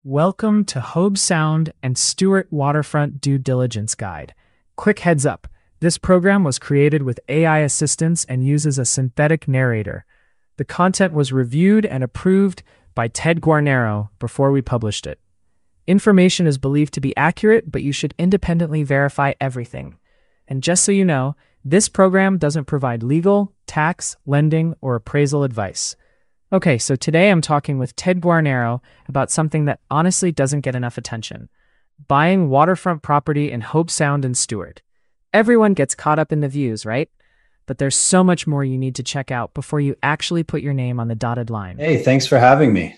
Welcome to Hobe Sound and Stewart Waterfront Due Diligence Guide. Quick heads up, this program was created with AI assistance and uses a synthetic narrator. The content was reviewed and approved by Ted Guarnero before we published it. Information is believed to be accurate, but you should independently verify everything. And just so you know, this program doesn't provide legal, tax, lending, or appraisal advice. Okay, so today I'm talking with Ted Guarnero about something that honestly doesn't get enough attention. Buying waterfront property in Hobe Sound and Stewart. Everyone gets caught up in the views, right? But there's so much more you need to check out before you actually put your name on the dotted line. Hey, thanks for having me.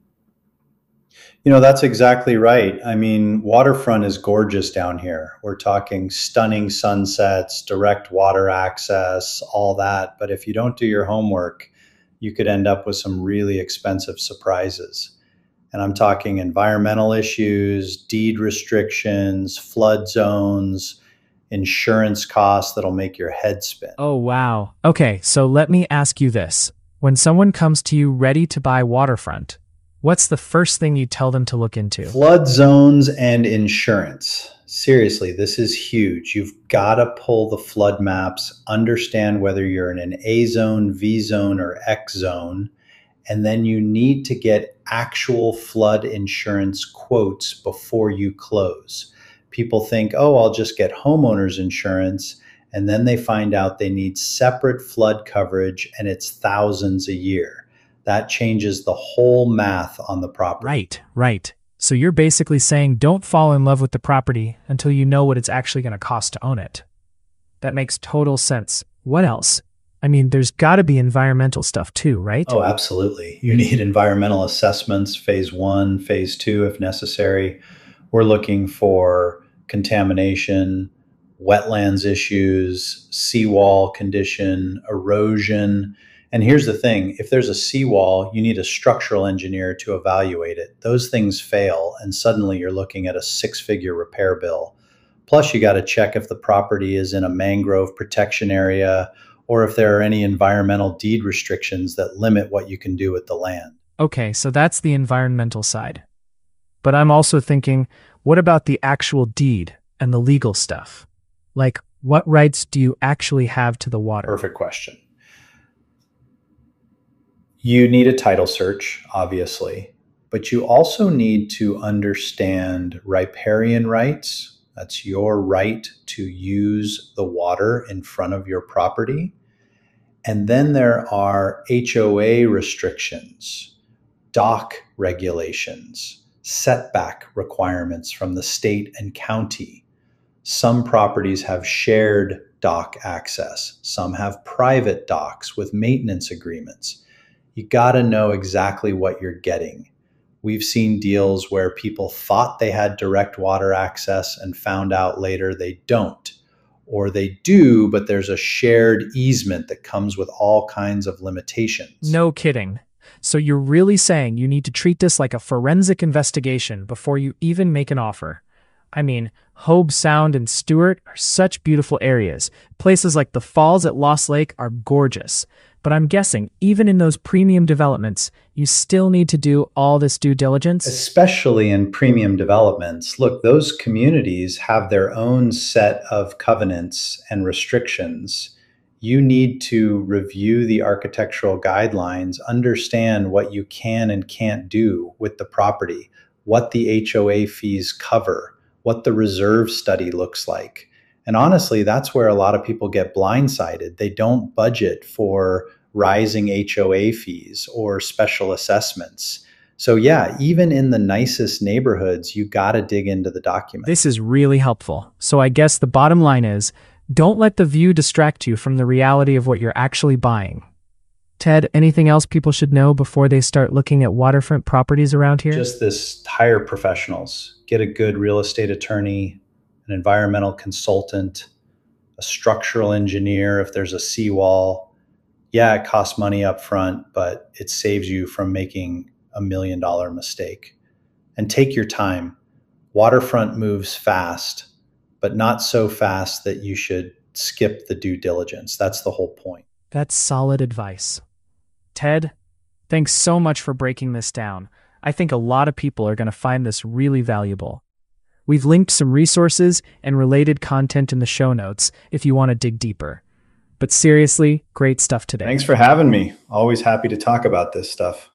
That's exactly right. I mean, waterfront is gorgeous down here. We're talking stunning sunsets, direct water access, all that. But if you don't do your homework, you could end up with some really expensive surprises. And I'm talking environmental issues, deed restrictions, flood zones, insurance costs that'll make your head spin. Oh, wow. Okay, so let me ask you this. When someone comes to you ready to buy waterfront, what's the first thing you tell them to look into? Flood zones and insurance. Seriously, this is huge. You've got to pull the flood maps, understand whether you're in an A zone, V zone, or X zone, and then you need to get actual flood insurance quotes before you close. People think, oh, I'll just get homeowners insurance, and then they find out they need separate flood coverage, and it's thousands a year. That changes the whole math on the property. Right. So you're basically saying don't fall in love with the property until you know what it's actually going to cost to own it. That makes total sense. What else? I mean, there's got to be environmental stuff too, right? Oh, absolutely. You need environmental assessments, phase 1, phase 2, if necessary. We're looking for contamination, wetlands issues, seawall condition, erosion. And here's the thing, if there's a seawall, you need a structural engineer to evaluate it. Those things fail, and suddenly you're looking at a 6-figure repair bill. Plus, you got to check if the property is in a mangrove protection area or if there are any environmental deed restrictions that limit what you can do with the land. Okay, so that's the environmental side. But I'm also thinking, what about the actual deed and the legal stuff? Like, what rights do you actually have to the water? Perfect question. You need a title search, obviously, but you also need to understand riparian rights. That's your right to use the water in front of your property. And then there are HOA restrictions, dock regulations, setback requirements from the state and county. Some properties have shared dock access. Some have private docks with maintenance agreements. You got to know exactly what you're getting. We've seen deals where people thought they had direct water access and found out later they don't. Or they do, but there's a shared easement that comes with all kinds of limitations. No kidding. So you're really saying you need to treat this like a forensic investigation before you even make an offer. I mean, Hobe Sound and Stewart are such beautiful areas. Places like the falls at Lost Lake are gorgeous. But I'm guessing, even in those premium developments, you still need to do all this due diligence? Especially in premium developments. Look, those communities have their own set of covenants and restrictions. You need to review the architectural guidelines, understand what you can and can't do with the property, what the HOA fees cover, what the reserve study looks like. And honestly, that's where a lot of people get blindsided. They don't budget for rising HOA fees or special assessments. So yeah, even in the nicest neighborhoods, you got to dig into the documents. This is really helpful. So I guess the bottom line is, don't let the view distract you from the reality of what you're actually buying. Ted, anything else people should know before they start looking at waterfront properties around here? Just this, hire professionals. Get a good real estate attorney, an environmental consultant, a structural engineer if there's a seawall. Yeah, it costs money up front, but it saves you from making $1 million mistake. And take your time. Waterfront moves fast, but not so fast that you should skip the due diligence. That's the whole point. That's solid advice. Ted, thanks so much for breaking this down. I think a lot of people are going to find this really valuable. We've linked some resources and related content in the show notes if you want to dig deeper. But seriously, great stuff today. Thanks for having me. Always happy to talk about this stuff.